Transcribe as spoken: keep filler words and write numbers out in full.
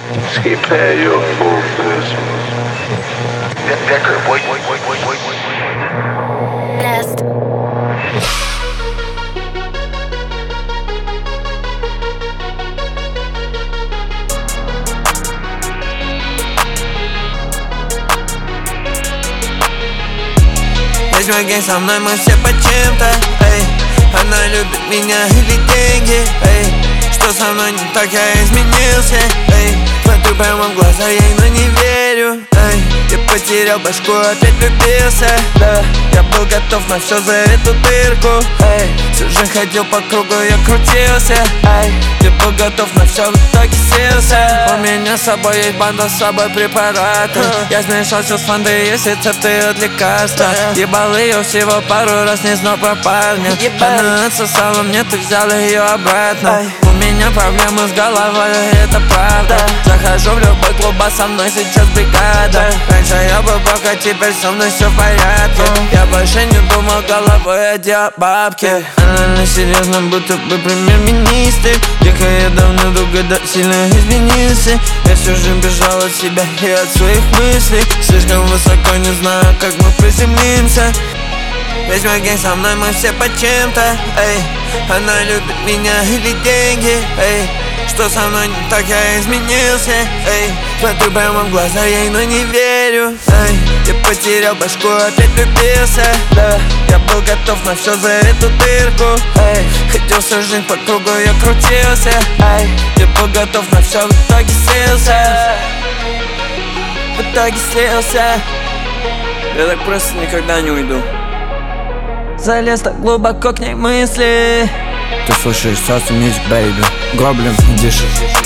Prepare your focus. Decker, boy, boy, boy, boy, boy, boy. Nest. Весь мой гейм со мной, мы все по чем-то, эй. Она любит меня или деньги, эй. Что со мной не так, я изменился, эй. Смотрю прямо в глаза ей, но не верю, эй. Я потерял башку, опять влюбился, да. Я был готов на все за эту дырку, эй. Всю жизнь ходил по кругу, я крутился, эй. Я был готов на все, в итоге селся. У меня с собой есть банда, с собой препараты. Я смешался с фандой, есть рецепты от лекарства. Ебал ее всего пару раз, не знал про парня. Она отсосала мне, ты взял ее обратно. У меня проблемы с головой, это правда. Захожу в любой клуб, а со мной сейчас бригада. Раньше я был бог, а теперь со мной все в порядке. Я больше не думал головой, а делал бабки. Она на серьезном, будто бы премьер-министр. Тихо, я давно долго да сильно изменился. Я всю жизнь бежал от себя и от своих мыслей. Слишком высоко, не знаю, как мы приземлимся. Весь мой гейм со мной, мы все по чем-то, эй. Она любит меня или деньги, эй. Что со мной не так, я изменился, эй. Смотрю прямо в глаза ей, но не верю, эй. Я потерял башку, опять влюбился, да. Я был готов на все за эту дырку, эй. Хотел всю жизнь по кругу, я крутился, эй. Я был готов на все, в итоге слился. В итоге слился. Я так просто никогда не уйду. Залез так глубоко к ней мысли. Ты слушаешь Sauce Music, baby. Гоблин, дышит.